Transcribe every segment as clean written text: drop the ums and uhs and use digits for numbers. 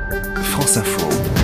France Info.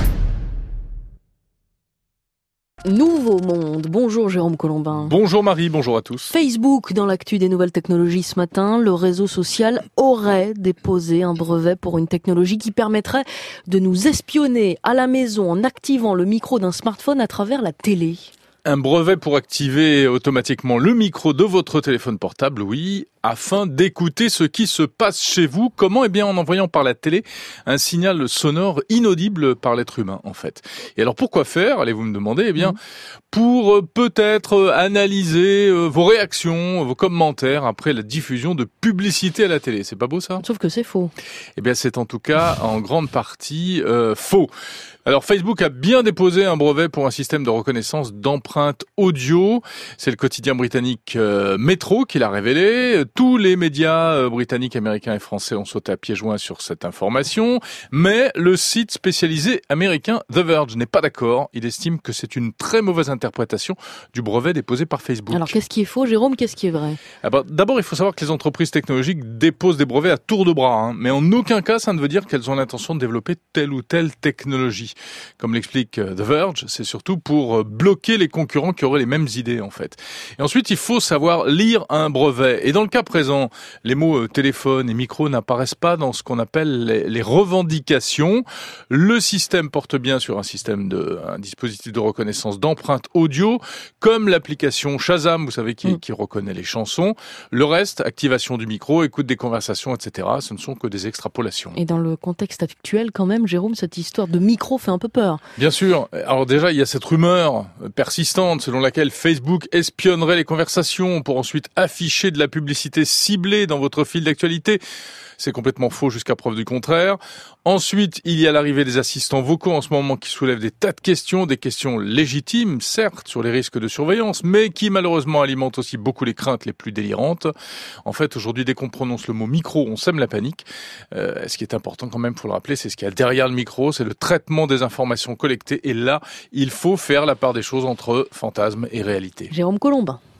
Nouveau monde. Bonjour Jérôme Colombin. Bonjour Marie, bonjour à tous. Facebook, dans l'actu des nouvelles technologies ce matin, le réseau social aurait déposé un brevet pour une technologie qui permettrait de nous espionner à la maison en activant le micro d'un smartphone à travers la télé. Un brevet pour activer automatiquement le micro de votre téléphone portable, oui, afin d'écouter ce qui se passe chez vous. Comment ? Eh bien, en envoyant par la télé un signal sonore inaudible par l'être humain, en fait. Et alors, pourquoi faire ? Allez-vous me demander ? Eh bien, pour peut-être analyser vos réactions, vos commentaires après la diffusion de publicité à la télé. C'est pas beau, ça ? Sauf que c'est faux. Eh bien, c'est en tout cas en grande partie faux. Alors, Facebook a bien déposé un brevet pour un système de reconnaissance d'empreintes audio. C'est le quotidien britannique Metro qui l'a révélé. Tous les médias britanniques, américains et français ont sauté à pieds joints sur cette information. Mais le site spécialisé américain The Verge n'est pas d'accord. Il estime que c'est une très mauvaise interprétation du brevet déposé par Facebook. Alors, qu'est-ce qui est faux, Jérôme ? Qu'est-ce qui est vrai ? D'abord, il faut savoir que les entreprises technologiques déposent des brevets à tour de bras. Mais en aucun cas, ça ne veut dire qu'elles ont l'intention de développer telle ou telle technologie. Comme l'explique The Verge, c'est surtout pour bloquer les concurrents qui auraient les mêmes idées, en fait. Et ensuite, il faut savoir lire un brevet. Et dans le cas présent, les mots téléphone et micro n'apparaissent pas dans ce qu'on appelle les revendications. Le système porte bien sur un dispositif de reconnaissance d'empreintes audio, comme l'application Shazam, vous savez, qui reconnaît les chansons. Le reste, activation du micro, écoute des conversations, etc., ce ne sont que des extrapolations. Et dans le contexte actuel, quand même, Jérôme, cette histoire de micro fait un peu peur. Bien sûr. Alors déjà, il y a cette rumeur persistante selon laquelle Facebook espionnerait les conversations pour ensuite afficher de la publicité ciblée dans votre fil d'actualité. C'est complètement faux jusqu'à preuve du contraire. Ensuite, il y a l'arrivée des assistants vocaux en ce moment qui soulèvent des tas de questions, des questions légitimes, certes, sur les risques de surveillance, mais qui malheureusement alimentent aussi beaucoup les craintes les plus délirantes. En fait, aujourd'hui, dès qu'on prononce le mot micro, on sème la panique. Ce qui est important quand même, faut le rappeler, c'est ce qu'il y a derrière le micro, c'est le traitement des informations collectées. Et là, il faut faire la part des choses entre fantasmes et réalité. Jérôme Colombin.